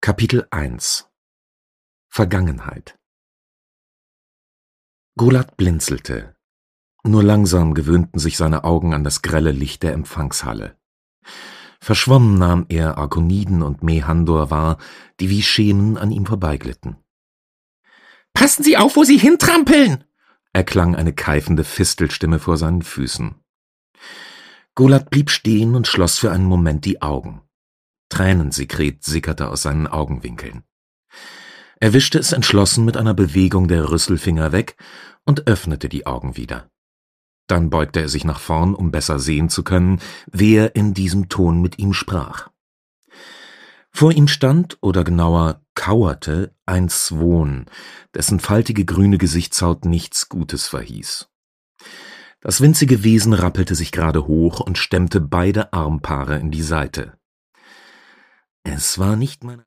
Kapitel 1 Vergangenheit. Golat blinzelte. Nur langsam gewöhnten sich seine Augen an das grelle Licht der Empfangshalle. Verschwommen nahm er Arkoniden und Mehandor wahr, die wie Schemen an ihm vorbeiglitten. »Passen Sie auf, wo Sie hintrampeln!« erklang eine keifende Fistelstimme vor seinen Füßen. Golat blieb stehen und schloss für einen Moment die Augen. Tränensekret sickerte aus seinen Augenwinkeln. Er wischte es entschlossen mit einer Bewegung der Rüsselfinger weg und öffnete die Augen wieder. Dann beugte er sich nach vorn, um besser sehen zu können, wer in diesem Ton mit ihm sprach. Vor ihm stand, oder genauer kauerte, ein Swon, dessen faltige grüne Gesichtshaut nichts Gutes verhieß. Das winzige Wesen rappelte sich gerade hoch und stemmte beide Armpaare in die Seite. Es war nicht meine